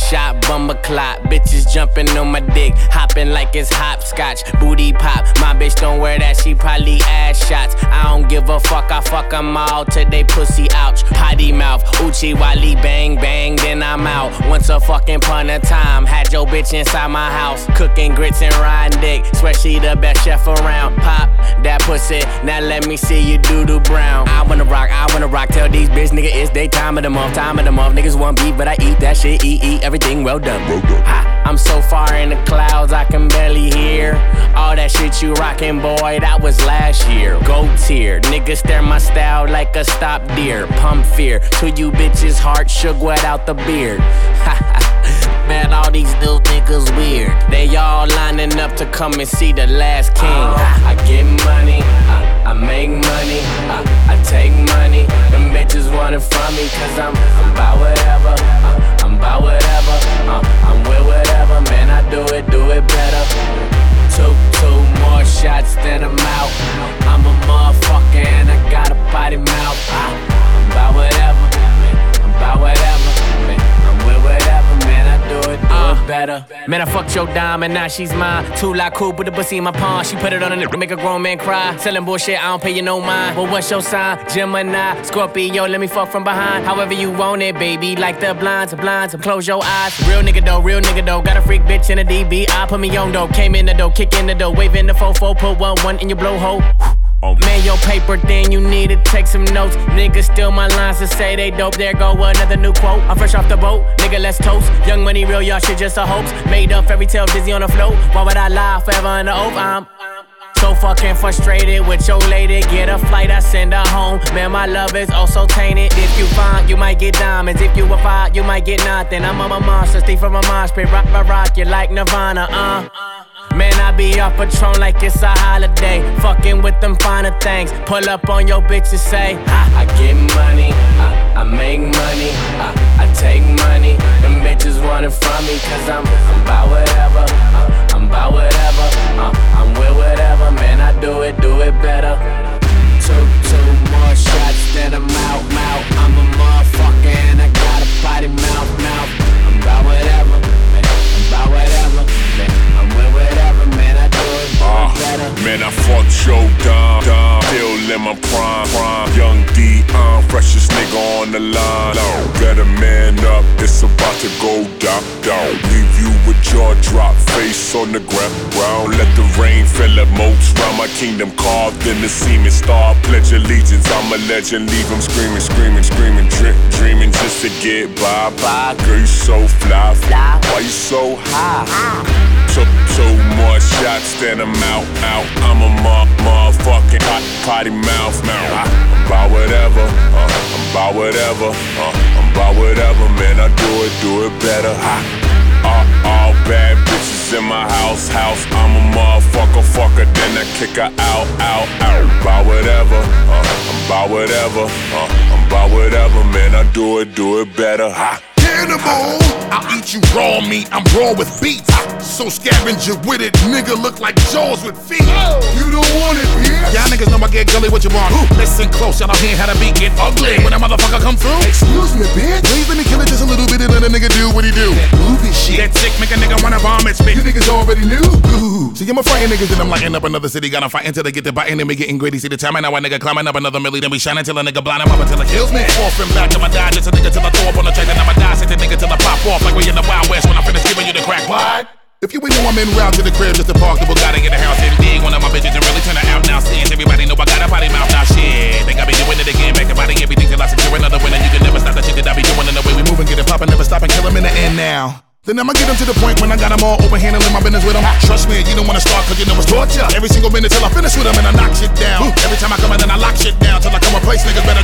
shot, bummer clock. Bitches jumping on my dick, hopping like it's hopscotch. Booty pop, my bitch don't wear that, she probably ass shots. I don't give a fuck, I fuck them all till they pussy ouch. Potty mouth, Uchi Wally, bang bang, then I'm out. Once a fucking pun of time, had your bitch inside my house, cooking grits and riding dick. Swear she the best chef around. Pop that pussy, now let me see you do brown. I wanna rock, tell these bitch nigga it's they time of the month. Niggas want beef, but I eat that shit, eat everything well done. Ha, I'm so far in the clouds, I can barely hear. All that shit you rockin', boy, that was last year. Go tier, niggas stare my style like a stop deer. Pump fear, to you bitches heart shook without the beard. Man, all these little niggas weird. They all lining up to come and see the last king. I get money, I make money, I take money. Them bitches want it from me, cause I'm about whatever, I'm about whatever, I'm with whatever, man, I do it better. Two more shots, then I'm out. I'm a motherfucker and I got a potty mouth. I'm about whatever, man, I'm about whatever, man, I'm with whatever, man, I do it better. Man, I fucked your dime and now she's mine. Too like cool, put the pussy in my palm. She put it on the nip to make a grown man cry. Selling bullshit, I don't pay you no mind. But what's your sign? Gemini, Scorpio, let me fuck from behind. However you want it, baby. Like the blinds, close your eyes. Real nigga though. Got a freak bitch in a DB. I put me on though. Came in the dough, kick in the dough. Waving the 4-4, put 1-1 in your blowhole. Man, your paper thin, you need to take some notes. Niggas steal my lines to say they dope. There go another new quote. I'm fresh off the boat, nigga, let's toast. Young money, real, y'all shit just a hoax. Made up fairy tale, dizzy on the float. Why would I lie forever in the oath? I'm so fucking frustrated with your lady. Get a flight, I send her home. Man, my love is oh so tainted. If you find, you might get diamonds. If you a fight, you might get nothing. I'm a monster, Steve from a mosh pit. Rock you like Nirvana, Man, I be off Patron like it's a holiday. Fucking with them finer things. Pull up on your bitch and say, I get money, I make money, I take money. Them bitches want it from me, cause I'm about whatever, I'm about whatever, I'm with whatever, man, I do it better. Two more shots, then I'm out. I'm a motherfucker and I got a potty mouth. I'm about whatever, man, I'm about whatever, man, I'm with whatever, man, I do it better. Man, I fucked your dime, still in my prime. Young D, I'm freshest nigga on the line. Better man up, it's about to go down. Leave you with jaw drop, face on the ground. Let the rain fill up moats round my kingdom, carved in the semen. Star, pledge allegiance, I'm a legend. Leave them screaming, dreaming just to get by. Girl, you so fly, why you so high? Two more shots, then I'm out. I'm a motherfucking potty mouth. I'm about whatever, I'm about whatever, I'm about whatever, man, I do it better. All bad bitches in my house. I'm a motherfucker, then I kick her out. About whatever, I'm about whatever, I'm about whatever, man, I do it better. Cannibal, I'll eat you raw meat, I'm raw with beats. So scavenger with it, nigga look like Jaws with feet. You don't want it, bitch. Y'all niggas know I get gully, what you want? Listen close, y'all don't hear how the beat get ugly. When a motherfucker come through, excuse me, bitch. Please let me kill it just a little bit and let a nigga do what he do. That movie shit, that sick make a nigga wanna vomit spit. You niggas already knew. See, I'm a fighting niggas, then I'm lighting up another city. Gotta fight until they get the biting and me getting gritty. See the time, and now a nigga climbing up another milli. Then we shining till a nigga blind him up until it kills me. Off and back, I'ma die just a nigga till I throw up on the track. Then I'ma die, sit the nigga till I pop off like we in the Wild West when I finish giving you the crack. What? If you ain't know I'm en route to the crib just to park the Bugatti in the house and dig one of my bitches and really turn her out now. Since everybody know I got a potty mouth now, shit. Think I be doing it again, back to body everything till I secure another winner. You can never stop the shit that I be doing in the way we move and get it poppin', never stop and kill 'em in the end now. Then I'ma get them to the point when I got them all open, handling my business with them. Trust me, you don't wanna start cause you know it's torture. Every single minute till I finish with them and I knock shit down. Every time I come in and I lock shit down till I come a place, niggas better